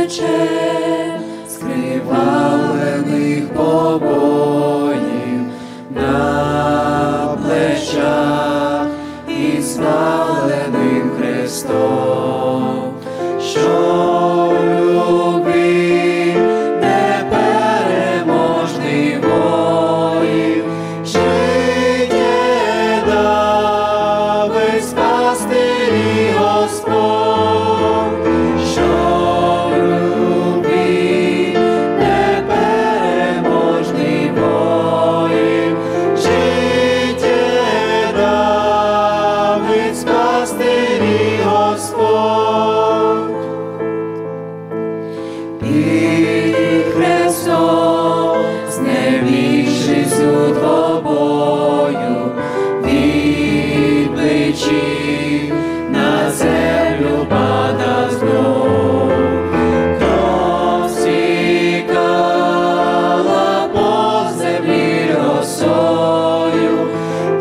мечем, скривавлених побоїв на плечах і славленим Христом, що любив непереможний воїн, життя дав і спастир і Господь, що любив непереможний воїн, життя дав і спастир і Господь. Під хрестом, знемігшись у двобою, від плечів на землю падав знов. Кров стікала по землі росою,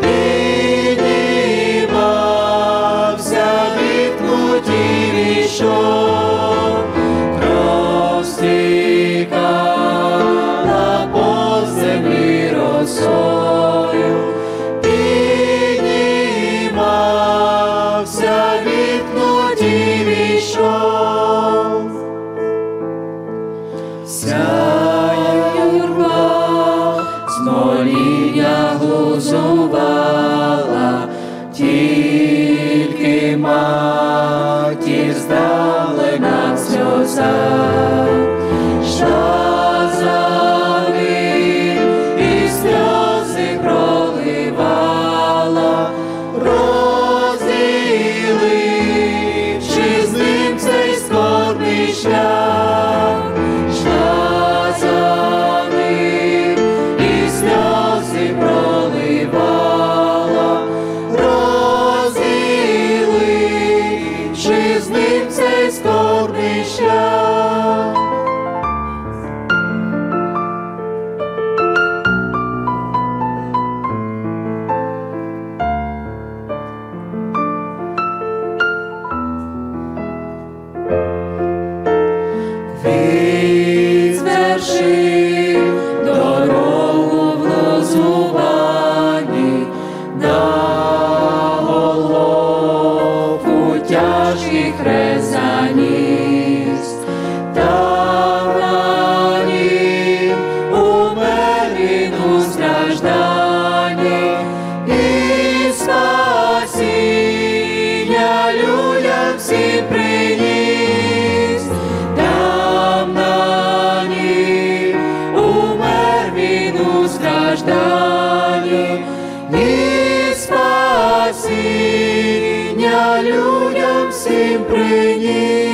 піднімався від кутів і йшов. Кров стікала по землі росою, піднімався від кутів і йшов. Вся юрба з моління глузувала, тільки матір здавлена в сльозах, що за ним і сльози проливала, розділивши з ним цей скорбний шлях, йшла за ним і сльози проливала, розділивши з ним цей скорбний шлях. Він звершив дорогу в глузуванні, на Голгофу тяжкий хрест заніс. Там на нім умер він у стражданні, і спасіння людям всім приніс. Там на нім умер він у стражданні, і спасіння людям всім приніс.